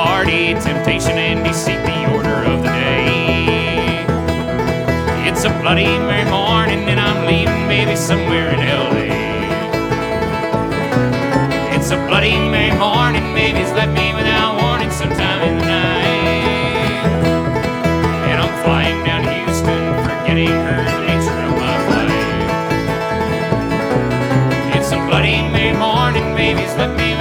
party, temptation and deceit, the order of the day. It's a Bloody Mary morning and I'm leaving, baby, somewhere in L.A. It's a Bloody Mary morning, baby's left me without warning sometime in the night. And I'm flying down to Houston, forgetting her